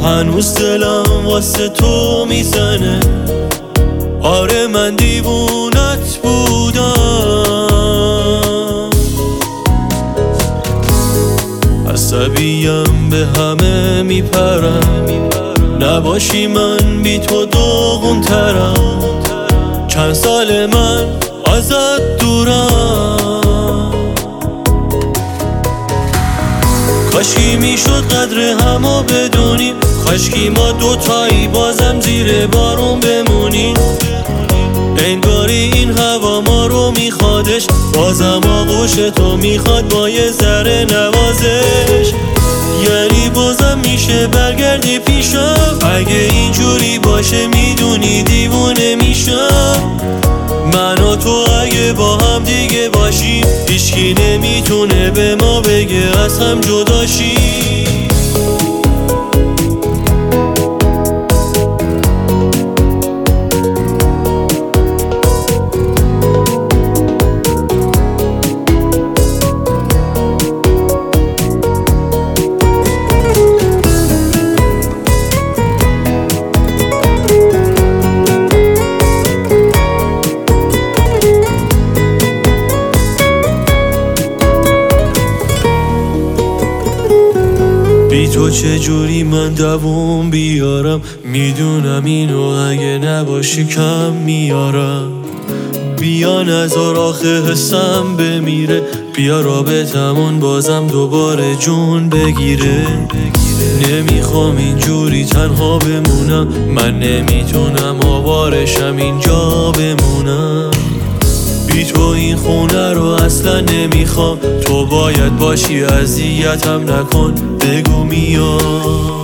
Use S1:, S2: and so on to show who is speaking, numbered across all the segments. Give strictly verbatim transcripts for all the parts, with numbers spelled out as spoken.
S1: هنوز دلم واسه تو میزنه. آره من دیوونت بودم، عصبیم به همه میپرم. نباشی من بی تو داغون ترم. چند سال من ازت دورم. کاشکی میشد قدر همو بدونیم، کاشکی ما دوتایی بازم زیر بارون بمونیم. انگاری این هوا ما رو میخوادش، بازم آغوش تو میخواد با یه ذره نوازش. یعنی بازم میشه برگردی پیشم؟ اگه اینجوری باشه میدونی دیوونه میشم. من و تو اگه با هم دیگه باشیم، هیچکی نمیتونه به ما بگه از هم جدا شیم. بی تو چجوری من دووم بیارم؟ میدونم اینو اگه نباشی کم میارم. بیا نذار آخه حسم بمیره، بیا رابطمون بازم دوباره جون بگیره. نمیخوام اینجوری تنها بمونم، من نمیتونم آوارشم اینجا بمونم. بی تو این خونه رو اصلا نمیخوام، تو باید باشی اذیتم نکن، بگو میای.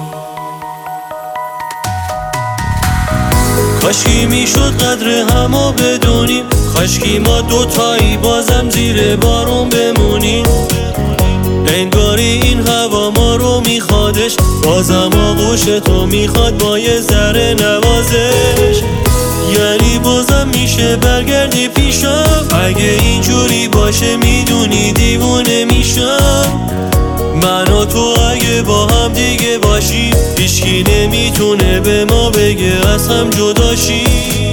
S1: کاشکی میشد قدر همو بدونیم، کاشکی ما دوتایی بازم زیر بارون بمونیم. انگاری این هوا ما رو میخوادش، بازم آغوش تو میخواد با یه ذره نوازش. یعنی بازم میشه برگردی پیشم؟ اگه اینجوری باشه میدونی دیوونه میشم. من و تو اگه با هم دیگه باشیم، هیچکی نمیتونه به ما بگه از هم جدا شیم.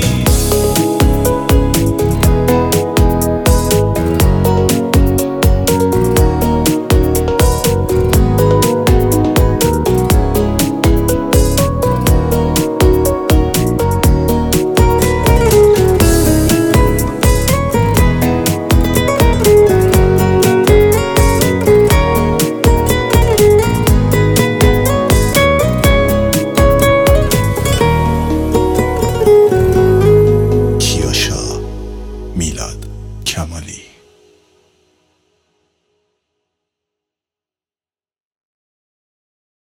S2: میلاد کمالی.